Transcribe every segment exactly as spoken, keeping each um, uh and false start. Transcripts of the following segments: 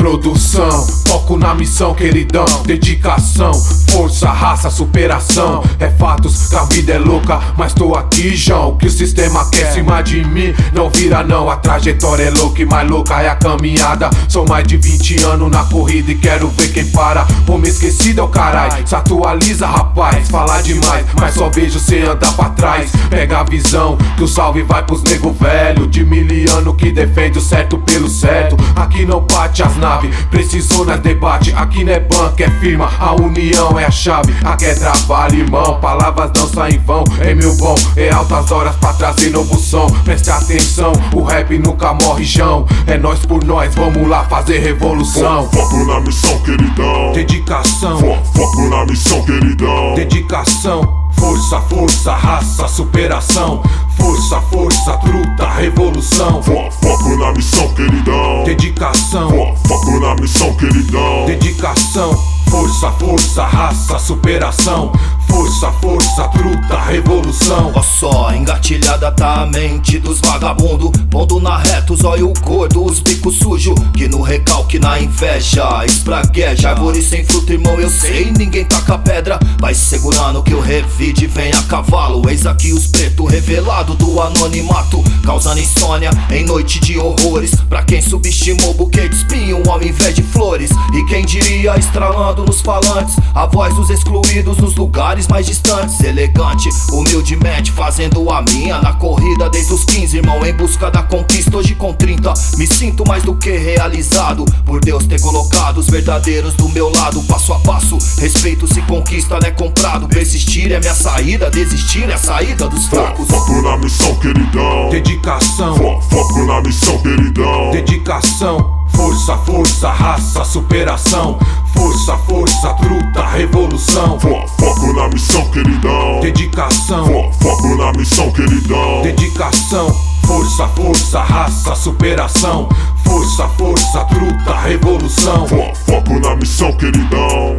produção, foco na missão, queridão. Dedicação, força, raça, superação. É fatos que a vida é louca, mas tô aqui, João. Que o sistema quer cima de mim, não vira não. A trajetória é louca e mais louca é a caminhada. Sou mais de vinte anos na corrida e quero ver quem para. Pô, me esqueci, é carai, se atualiza, rapaz. Falar demais, mas só vejo cê andar pra trás. Pega a visão, que o salve vai pros nego velho de miliano que defende o certo pelo certo. Aqui não bate as naves, precisou nós debate. Aqui não é banco, é firma, a união é a chave. Aqui é trabalho, irmão, palavras não saem em vão. É meu bom, é altas horas pra trazer novo som. Preste atenção, o rap nunca morre, João. É nós por nós, vamos lá fazer revolução. Foco na missão, queridão. Dedicação, Fo foco na missão, queridão. Dedicação, força, força, raça, superação. Força, força, truta, revolução. Fo foco na missão, queridão. Dedicação, Fo foco na missão, queridão. Dedicação, força, força, raça, superação. Força, força, truta, revolução. Ó só, engatilhada tá a mente dos vagabundo, pondo na reta os olhos gordo, os bicos sujos, que no recalque, na inveja espragueja. Árvore sem fruto, irmão, eu sei, ninguém taca pedra. Vai segurando que o revide vem a cavalo. Eis aqui os pretos revelado do anonimato, causando insônia em noite de horrores. Pra quem subestimou buquê de espinho ao invés de flores. E quem diria estralando nos falantes a voz dos excluídos nos lugares mais distantes. Elegante, humildemente fazendo a minha na corrida desde os quinze, irmão, em busca da conquista. Hoje com trinta me sinto mais do que realizado, por Deus ter colocado os verdadeiros do meu lado. Passo a passo, respeito se conquista, não é comprado. Persistir é minha saída, desistir é a saída dos fracos. Foco na missão, queridão. Dedicação, Fo foco na missão, queridão. Dedicação, força, força, raça, superação. Força, força, truta, revolução. Fo foco na missão, queridão. Dedicação, Fo foco na missão, queridão. Dedicação, força, força, raça, superação. Força, força, truta, revolução. Fo foco na missão, queridão.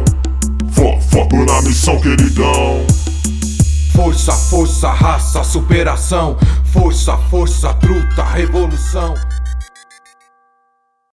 Fo foco na missão, queridão. Força, força, raça, superação. Força, força, truta, revolução.